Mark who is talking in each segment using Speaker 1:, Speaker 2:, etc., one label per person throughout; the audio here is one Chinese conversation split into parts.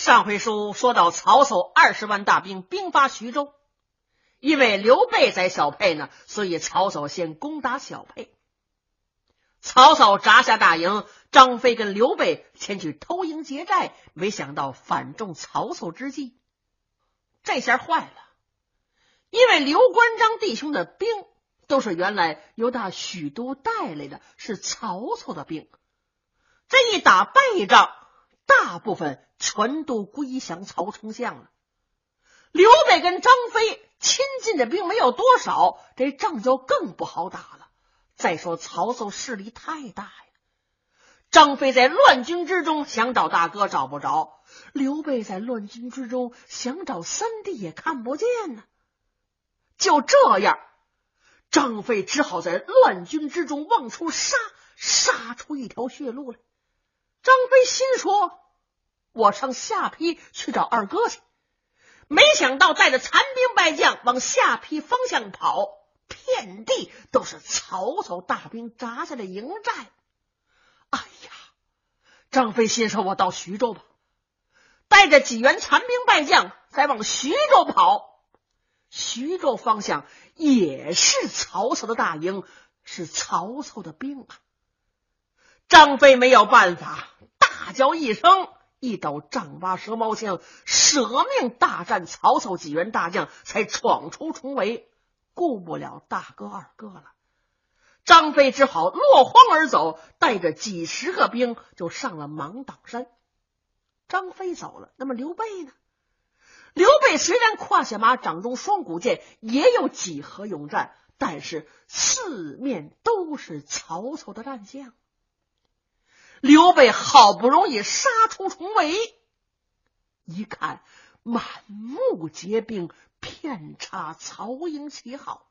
Speaker 1: 上回书说到曹操20万大兵兵发徐州，因为刘备在小沛呢，所以曹操先攻打小沛。曹操扎下大营，张飞跟刘备前去偷营劫寨，没想到反中曹操之计，这下坏了。因为刘关张弟兄的兵都是原来由大许都带来的，是曹操的兵，这一打败仗，大部分全都归降曹丞相了。刘备跟张飞亲近的兵没有多少，这仗就更不好打了。再说曹操势力太大呀，张飞在乱军之中想找大哥找不着，刘备在乱军之中想找三弟也看不见呢。就这样，张飞只好在乱军之中往出杀出一条血路来。张飞心说，我上下邳去找二哥去，没想到带着残兵败将往下邳方向跑，遍地都是曹操大兵扎下的营寨。哎呀，张飞心说，我到徐州吧，带着几员残兵败将再往徐州跑。徐州方向也是曹操的大营，是曹操的兵啊。张飞没有办法，大叫一声，一抖丈八蛇矛枪，舍命大战曹操几员大将，才闯出重围，顾不了大哥二哥了。张飞只好落荒而走，带着几十个兵就上了芒砀山。张飞走了，那么刘备呢？刘备虽然胯下马，掌中双股剑，也有几何勇战，但是四面都是曹操的战将。刘备好不容易杀出重围，一看满目皆兵，遍插曹营旗号，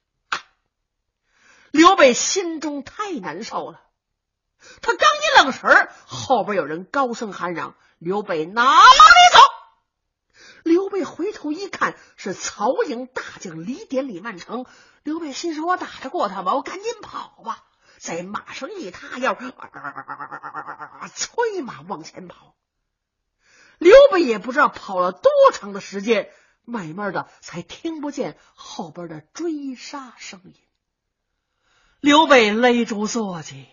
Speaker 1: 刘备心中太难受了。他刚一愣神，后边有人高声喊嚷：“刘备哪里走？”刘备回头一看，是曹营大将李典、李曼成。刘备心说，我打得过他吗？我赶紧跑吧。在马上一踏腰，催马往前跑。刘备也不知道跑了多长的时间，慢慢的才听不见后边的追杀声音。刘备勒住坐骑，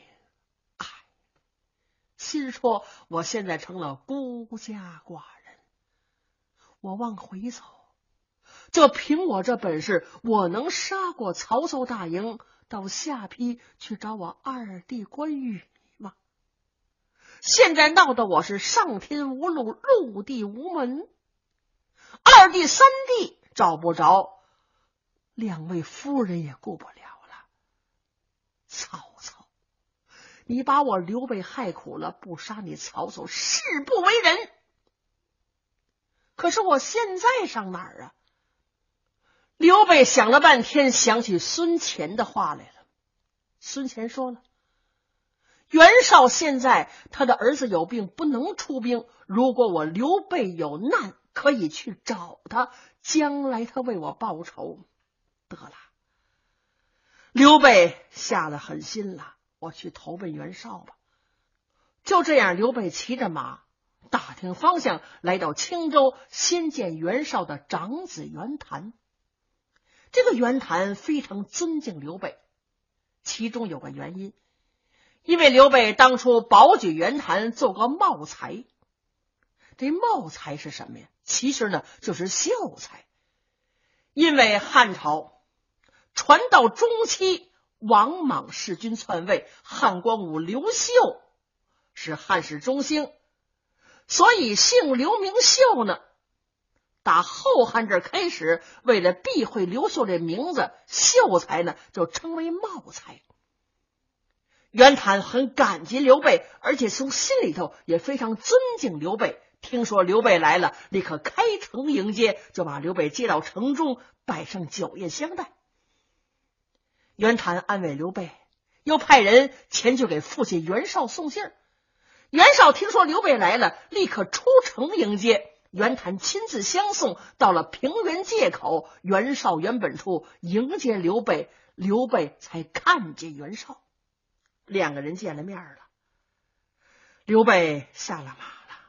Speaker 1: 心说，我现在成了孤家寡人，我往回走，就凭我这本事，我能杀过曹操大营，到下邳去找我二弟关羽吗？现在闹得我是上天无路，陆地无门，二弟三弟找不着，两位夫人也顾不了了。曹操，你把我刘备害苦了，不杀你曹操誓不为人。可是我现在上哪儿啊？刘备想了半天，想起孙乾的话来了。孙乾说了，袁绍现在他的儿子有病，不能出兵，如果我刘备有难，可以去找他，将来他为我报仇。得了，刘备下了狠心了，我去投奔袁绍吧。就这样，刘备骑着马打听方向，来到青州，先见袁绍的长子袁谭。这个袁谭非常尊敬刘备，其中有个原因，因为刘备当初保举袁谭做个茂才。这茂才是什么呀？其实呢，就是秀才。因为汉朝传到中期，王莽弑君篡位，汉光武刘秀是汉室中兴，所以姓刘名秀呢，打后汉这开始，为了避讳刘秀这名字，秀才呢就称为茂才。袁谭很感激刘备，而且从心里头也非常尊敬刘备。听说刘备来了，立刻开城迎接，就把刘备接到城中，摆上酒宴相待。袁谭安慰刘备，又派人前去给父亲袁绍送信。袁绍听说刘备来了，立刻出城迎接。袁谭亲自相送，到了平原界口，袁绍、袁本初迎接刘备，刘备才看见袁绍，两个人见了面了。刘备下了马了，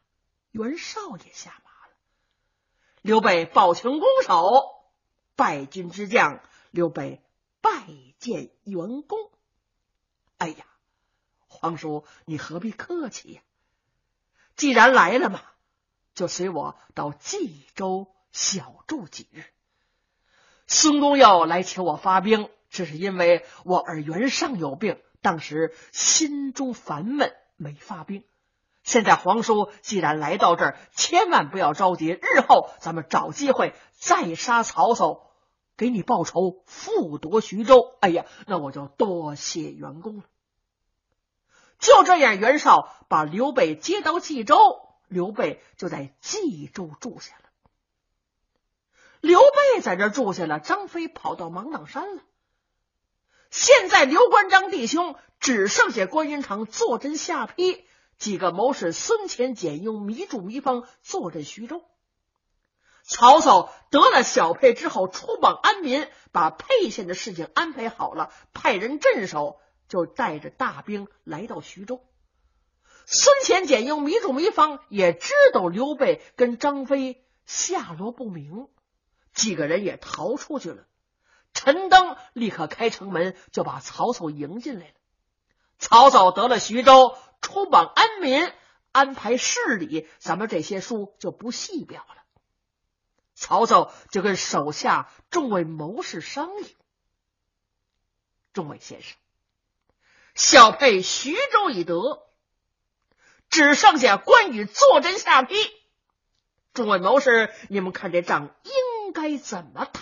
Speaker 1: 袁绍也下马了。刘备抱拳拱手，败军之将，刘备拜见袁公。哎呀，皇叔你何必客气呀？既然来了嘛，就随我到冀州小住几日。孙公要来求我发兵，只是因为我儿袁尚有病，当时心中烦闷，没发兵。现在皇叔既然来到这儿，千万不要着急，日后咱们找机会再杀曹操，给你报仇，复夺徐州。哎呀，那我就多谢袁公了。就这样，袁绍把刘备接到冀州，刘备就在冀州住下了。刘备在这住下了，张飞跑到芒砀山了。现在刘关张弟兄只剩下关云长坐镇下邳，几个谋士孙乾、简雍迷住糜芳坐镇徐州。曹操得了小沛之后，出榜安民，把沛县的事情安排好了，派人镇守，就带着大兵来到徐州。孙乾、简雍迷住糜芳也知道刘备跟张飞下落不明，几个人也逃出去了。陈登立刻开城门，就把曹操迎进来了。曹操得了徐州，出榜安民，安排事理，咱们这些书就不细表了。曹操就跟手下众位谋士商议：众位先生，小沛徐州已得，只剩下关羽坐镇下邳，众位谋士，你们看这仗应该怎么打？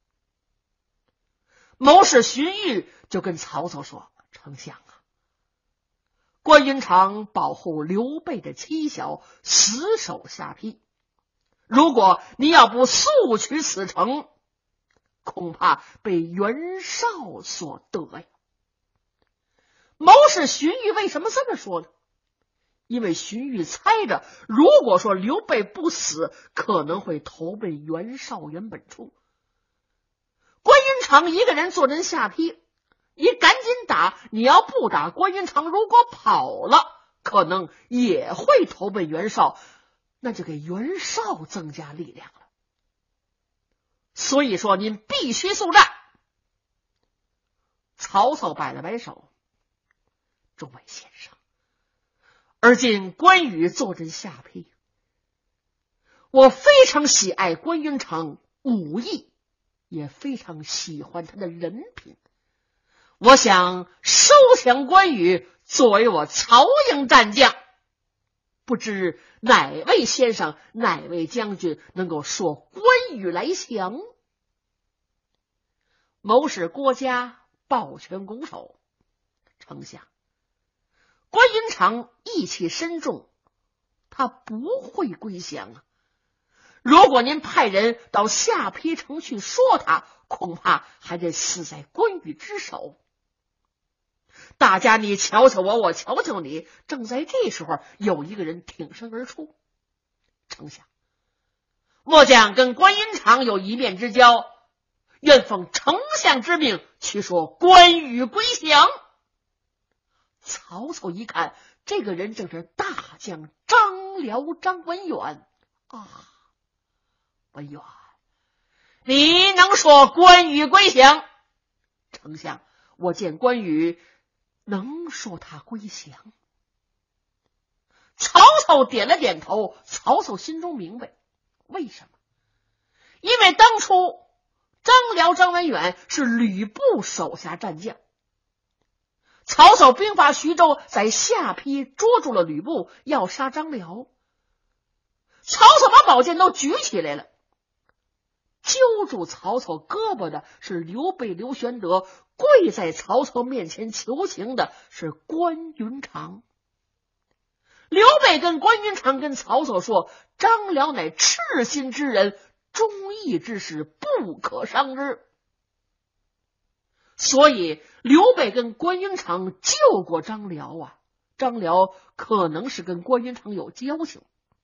Speaker 1: 谋士荀彧就跟曹操说：丞相啊，关云长保护刘备的妻小，死守下邳，如果你要不速取此城，恐怕被袁绍所得呀。谋士荀彧为什么这么说呢？因为荀彧猜着，如果说刘备不死，可能会投奔袁绍原本处。关云长一个人坐镇下邳，你赶紧打，你要不打，关云长如果跑了，可能也会投奔袁绍，那就给袁绍增加力量了。所以说您必须速战。曹操摆了摆手：众位先生，而今关羽坐镇下邳，我非常喜爱关云长武艺，也非常喜欢他的人品，我想收降关羽作为我曹营战将，不知哪位先生哪位将军能够说关羽来降？谋士郭嘉抱拳拱手：丞相，关云长义气深重，他不会归降啊。如果您派人到下邳城去说他，恐怕还得死在关羽之手。大家你瞧瞧我，我瞧瞧你。正在这时候，有一个人挺身而出：丞相，末将跟关云长有一面之交，愿奉丞相之命去说关羽归降。曹操一看，这个人正是大将张辽张文远啊！文远，你能说关羽归降？丞相，我见关羽能说他归降。曹操点了点头。曹操心中明白，为什么？因为当初张辽张文远是吕布手下战将，曹操兵发徐州，在下邳捉住了吕布，要杀张辽。曹操把宝剑都举起来了，揪住曹操胳膊的是刘备刘玄德，跪在曹操面前求情的是关云长。刘备跟关云长跟曹操说：张辽乃赤心之人，忠义之士，不可伤之。所以刘备跟关云长救过张辽啊，张辽可能是跟关云长有交情。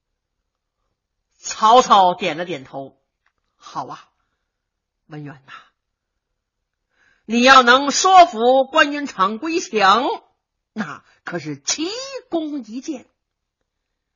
Speaker 1: 曹操点了点头：好啊，文远呐，你要能说服关云长归降，那可是奇功一件。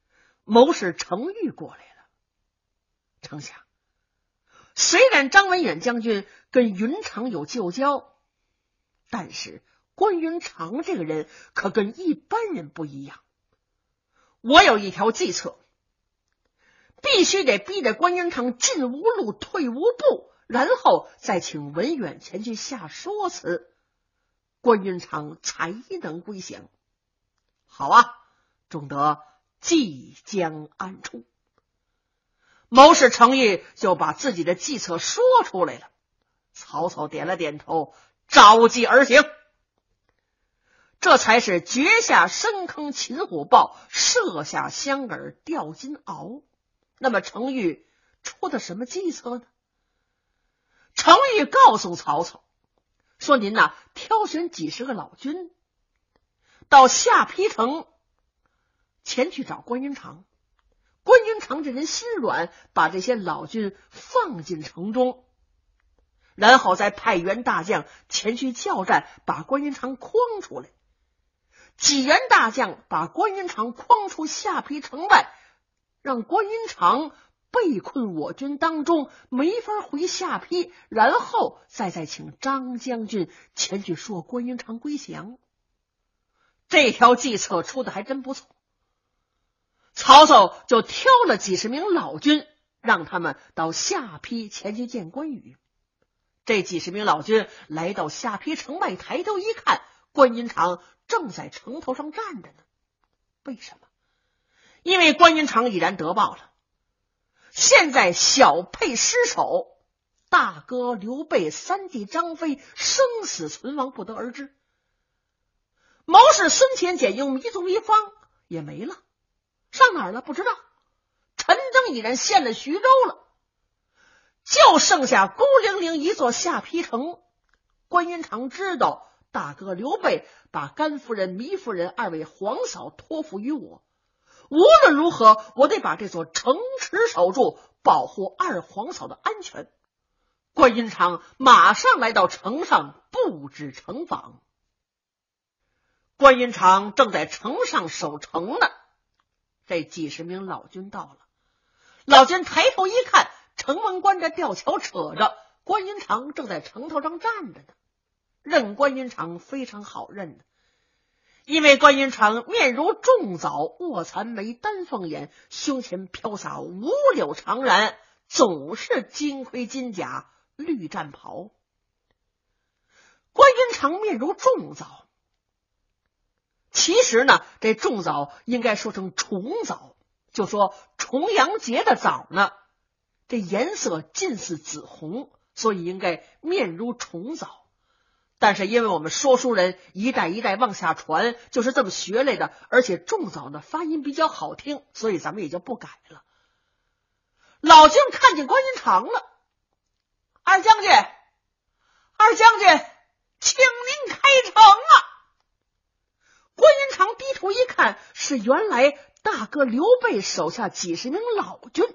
Speaker 1: 谋士程昱过来了。丞相，虽然张文远将军跟云长有旧交，但是关云长这个人可跟一般人不一样。我有一条计策，必须得逼得关云长进无路退无步，然后再请文远前去下说辞，关云长才能归降。好啊，仲德即将安出。谋士程昱就把自己的计策说出来了。曹操点了点头，召计而行。这才是掘下深坑擒虎豹，设下香饵钓金鳌。那么程昱出的什么计策呢？程昱告诉曹操说，您挑选几十个老军到下邳城前去找关云长。关云长这人心软，把这些老军放进城中，然后再派员大将前去叫战，把关云长诓出来。几员大将把关云长诓出下邳城外，让关云长被困我军当中，没法回下邳，然后再请张将军前去说关云长归降。这条计策出的还真不错。曹操就挑了几十名老军，让他们到下邳前去见关羽。这几十名老军来到下邳城外，抬头一看，关云长正在城头上站着呢。为什么？因为关云长已然得报了，现在小沛失守，大哥刘备、三弟张飞生死存亡不得而知，谋士孙乾简用迷踪一方也没了，上哪儿了不知道，陈登已然陷了徐州了，就剩下孤零零一座下邳城。关云长知道大哥刘备把甘夫人、糜夫人二位皇嫂托付于我，无论如何我得把这座城池守住，保护二皇嫂的安全。关云长马上来到城上布置城防。关云长正在城上守城呢，这几十名老军到了。老军抬头一看，城门关着，吊桥扯着，关云长正在城头上站着呢。认关云长非常好认的，因为关云长面如重枣，卧蚕眉，丹凤眼，胸前飘洒五柳长髯，总是金盔金甲，绿战袍。关云长面如重枣，其实呢，这重枣应该说成重枣，就说重阳节的枣呢，这颜色近似紫红，所以应该面如重枣。但是因为我们说书人一代一代往下传，就是这么学来的，而且重枣的发音比较好听，所以咱们也就不改了。老将看见关云长了，二将军，请您开城啊！关云长低头一看，是原来大哥刘备手下几十名老军。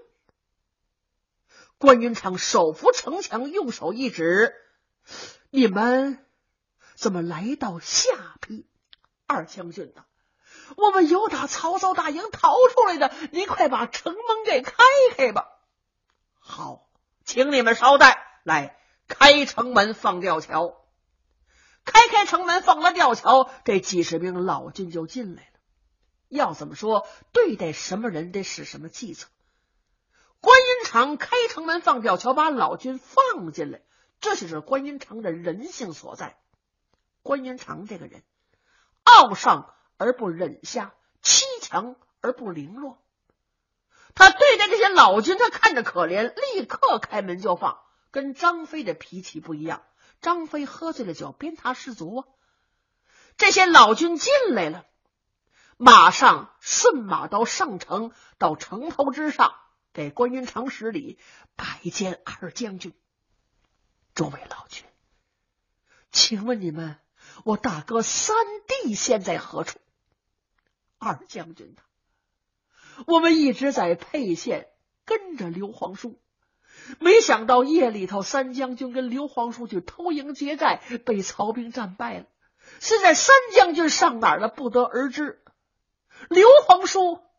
Speaker 1: 关云长手扶城墙，用手一指，你们怎么来到下邳？二将军呐，我们有打曹操大营逃出来的，您快把城门给开开吧。好，请你们稍待，来开城门放吊桥。开城门放了吊桥，这几十名老军就进来了。要怎么说，对待什么人得使什么计策。关云长开城门放吊桥，把老军放进来，这就是关云长的人性所在。关云长这个人傲上而不忍下，欺强而不凌弱。他对待这些老军，他看着可怜，立刻开门就放，跟张飞的脾气不一样。张飞喝醉了酒，鞭挞士卒啊。这些老军进来了，马上顺马刀上城，到城头之上给关云长施礼，拜见二将军。诸位老军，请问你们，我大哥三弟现在何处？二将军呐，我们一直在沛县跟着刘皇叔，没想到夜里头三将军跟刘皇叔去偷营劫寨，被曹兵战败了。现在三将军上哪儿了不得而知。刘皇叔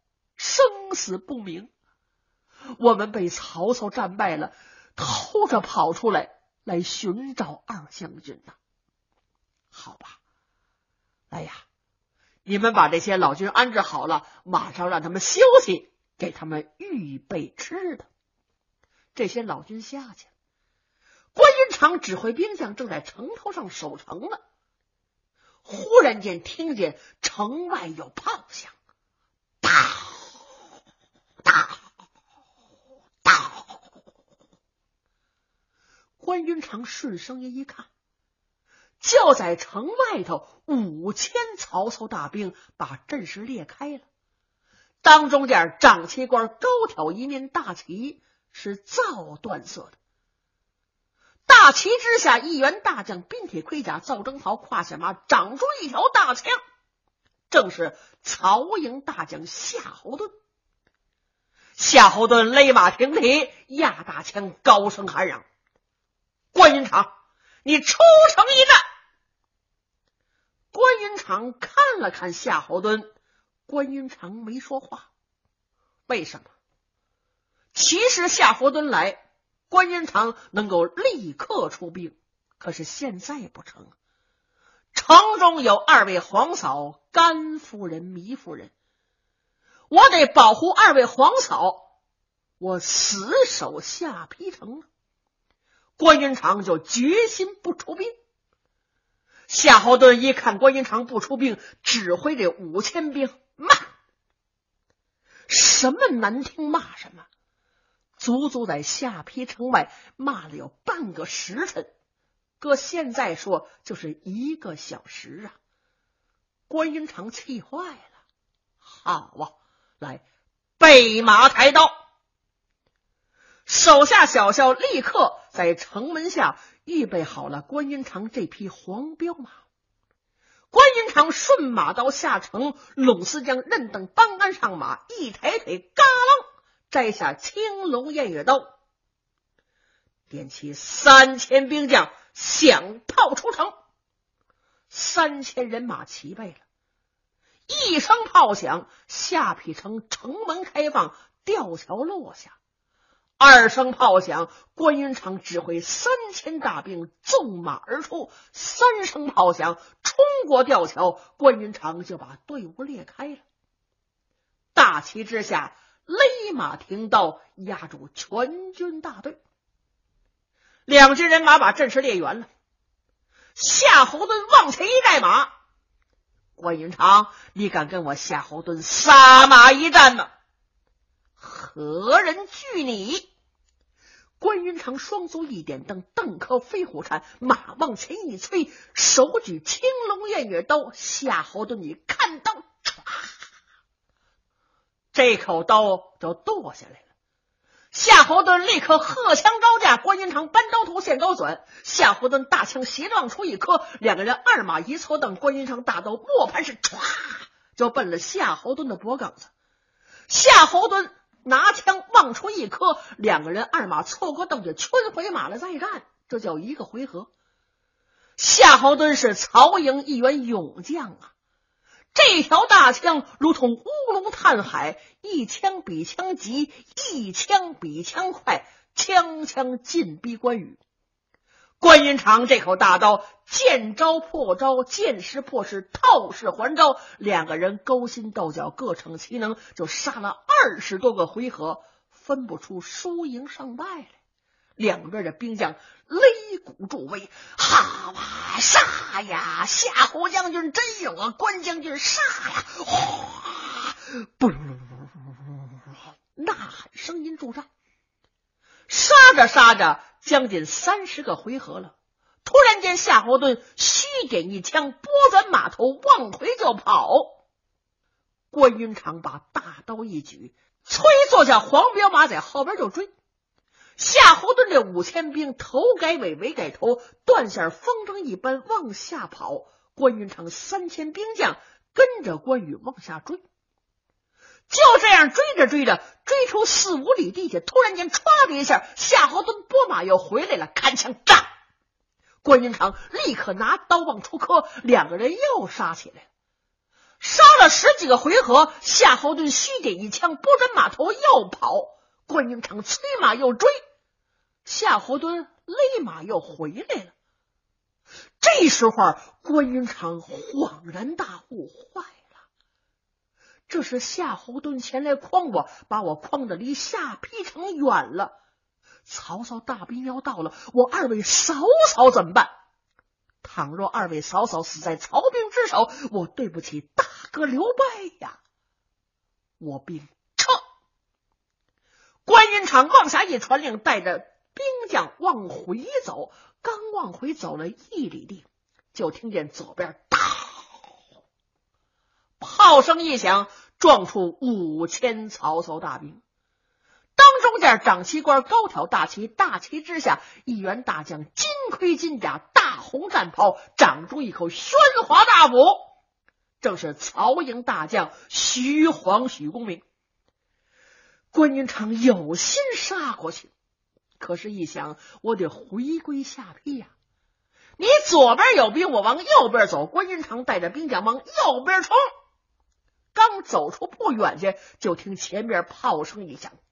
Speaker 1: 生死不明。我们被曹操战败了，偷着跑出来寻找二将军呢。好吧，来呀，你们把这些老军安置好了，马上让他们休息，给他们预备吃的。这些老军下去了，关云长指挥兵将正在城头上守城呢。忽然间听见城外有炮响，当当当。关云长顺声音一看，就在城外头5000曹操大兵把阵势裂开了，当中间长旗官高挑一面大旗，是皂缎色的。大旗之下，一员大将鬓铁盔甲，赵征袍胯下马，长出一条大枪，正是曹营大将夏侯惇。夏侯惇勒马挺蹄，压大枪，高声喊嚷：关云长，你出城一战！关云长看了看夏侯惇，关云长没说话。为什么？其实夏侯惇来，关云长能够立刻出兵，可是现在不成。城中有2位皇嫂，甘夫人、糜夫人，我得保护2位皇嫂，我死守下邳城。关云长就决心不出兵。夏侯惇一看关云长不出兵，指挥这5000兵骂，什么难听骂什么，足足在下邳城外骂了有半个时辰，搁现在说就是1个小时啊。关云长气坏了，好啊，来备马抬刀。手下小校立刻在城门下预备好了关云长这匹黄骠马。关云长顺马刀下城，拢司将任等帮杆上马，一抬腿，嘎啷摘下青龙偃月刀，点起3000兵将，响炮出城。3000人马齐备了，一声炮响，下邳城城门开放，吊桥落下。2声炮响，关云长指挥3000大兵纵马而出。3声炮响，冲过吊桥，关云长就把队伍裂开了。大旗之下，勒马停刀，压住全军大队。2军人马把阵势列圆了。夏侯惇往前一带马，关云长，你敢跟我夏侯惇撒马一战吗？何人惧你？关云长双足一点蹬，蹬颗飞虎铲，马往前一催，手举青龙偃月刀。夏侯惇你看刀，唰，这口刀就剁下来了。夏侯惇立刻荷枪招架，关云长搬刀头线高转，夏侯惇大枪斜撞出一颗，2个人2马一错蹬，关云长大刀磨盘是唰就奔了夏侯惇的脖梗子。夏侯惇拿枪望出一颗，2个人2马错过蹬，就圈回马了再战，这叫1个回合。夏侯惇是曹营一员勇将啊，这条大枪如同乌龙探海，一枪比枪急，一枪比枪快，枪枪紧逼关羽。关云长这口大刀见招破招，见势破势，套势还招，2个人勾心斗角，各逞其能，就杀了20多个回合，分不出输赢胜败来。2边的兵将擂鼓助威，哈哇杀呀！夏侯将军真勇啊！关将军杀呀！哗，不，呐喊声音助战。杀着杀着，将近30个回合了。突然间，夏侯惇虚点一枪，拨转马头，往回就跑。关云长把大刀一举，催坐下黄骠马在后边就追。夏侯惇这5000兵头改尾，尾改头，断线风筝一般往下跑。关云长3000兵将跟着关羽往下追。就这样追着追着，追出4、5里地下，突然间唰的一下，夏侯惇拨马又回来了，看枪炸。关云长立刻拿刀往出磕，2个人又杀起来了。 杀了10几个回合，夏侯惇虚点一枪，拨转马头又跑。关云长催马又追，夏侯惇勒马又回来了。这时候关云长恍然大悟，坏了，这是夏侯惇前来诓我，把我诓得离下邳城远了。曹操大兵要到了，我二位嫂嫂怎么办？倘若二位嫂嫂死在曹兵之手，我对不起大哥刘备呀！我兵撤。关云长往下一传令，带着兵将往回走。刚往回走了1里地，就听见左边哒，炮声一响，撞出5000曹操大兵。当中间长旗官高挑大旗，大旗之下一员大将，金盔金甲，大红战袍，掌中一口宣华大斧，正是曹营大将徐晃许公明。关云长有心杀过去，可是一想，我得回归下邳呀。你左边有兵，我往右边走。关云长带着兵将往右边冲，刚走出不远去，就听前面炮声一响，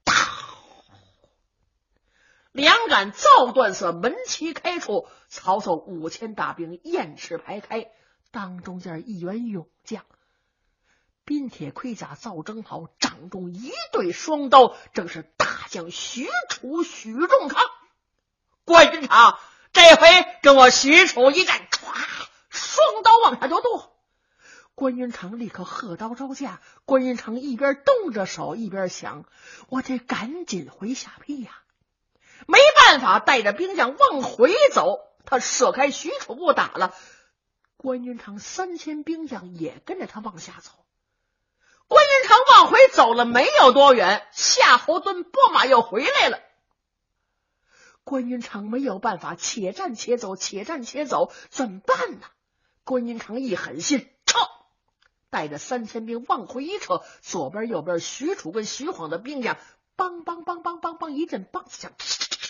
Speaker 1: 两杆皂缎色门旗开出，曹操5000大兵雁翅排开，当中间一员勇将，鬓铁盔甲皂征袍，掌中一对双刀，正是大将许褚许仲康。关云长，这回跟我许褚一战，唰，双刀往下就剁。关云长立刻喝刀招架。关云长一边动着手，一边想，我得赶紧回下邳呀。没办法，带着兵将往回走。他射开许褚不打了，关云长3000兵将也跟着他往下走。关云长往回走了没有多远，夏侯惇拨马又回来了。关云长没有办法，且战且走，且战且走，怎么办呢？关云长一狠心，撤，带着3000兵往回一撤，左边右边许褚跟徐晃的兵将梆梆梆梆梆梆一阵梆子响，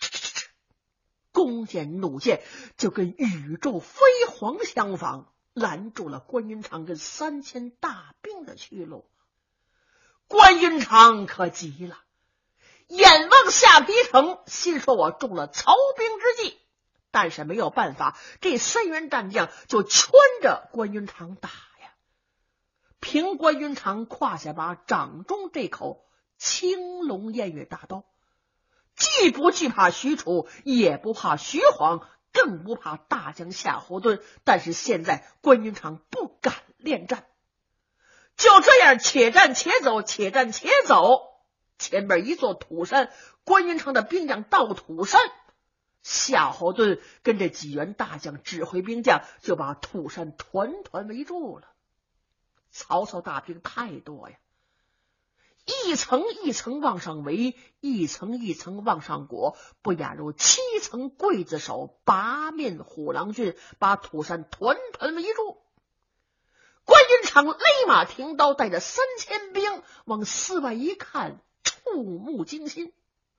Speaker 1: 弓箭弩箭就跟宇宙飞蝗相仿，拦住了关云长跟3000大兵的去路。关云长可急了，眼望下邳城，心说我中了曹兵之计，但是没有办法，这3员战将就圈着关云长打呀。凭关云长胯下把掌中这口青龙偃月大刀，既不惧怕许褚，也不怕徐晃，更不怕大将夏侯惇，但是现在关云长不敢恋战。就这样，且战且走，且战且走。前边一座土山，关云长的兵将到土山，夏侯惇跟这几员大将指挥兵将就把土山团团围住了。曹操大兵太多呀，一层一层往上围，一层一层往上裹，不亚于7层刽子手8面虎狼军，把土山团团围住。关云长勒马停刀，带着3000兵往寺外一看，触目惊心。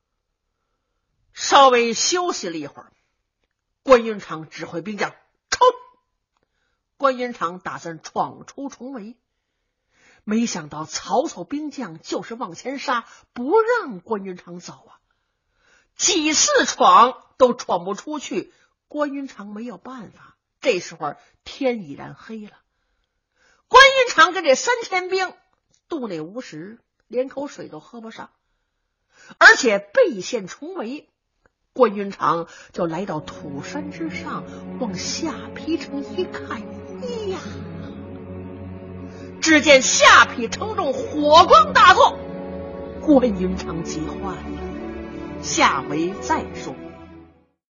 Speaker 1: 稍微休息了一会儿，关云长指挥兵将冲。关云长打算闯出重围，没想到曹操兵将就是往前杀，不让关云长走啊！几次闯都闯不出去，关云长没有办法。这时候天已然黑了，关云长跟这3000兵肚内无食，连口水都喝不上，而且背陷重围。关云长就来到土山之上，往下邳城一看，呀，只见下邳城中火光大作。关云长急坏了，下回再说。